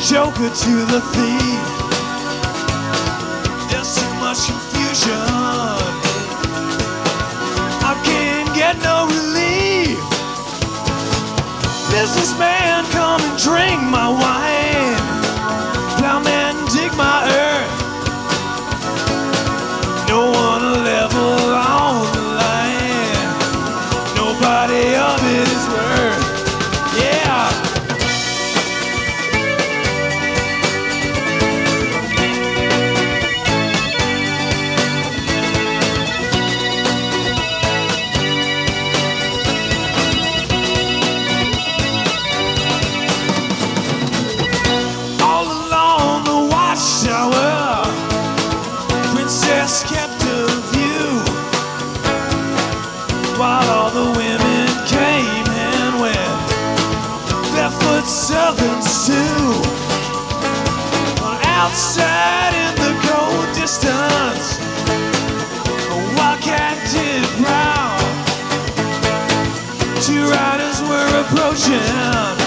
joker to the thief. There's too much confusion. I can't get no relief. Businessman, come and drink my wine. Plowman, dig my earth. No one level on the line. Nobody of it is worth. Yeah. Kept a view while all the women came and went. Barefoot servants too. Outside in the cold distance, a wildcat did prowl. Two riders were approaching.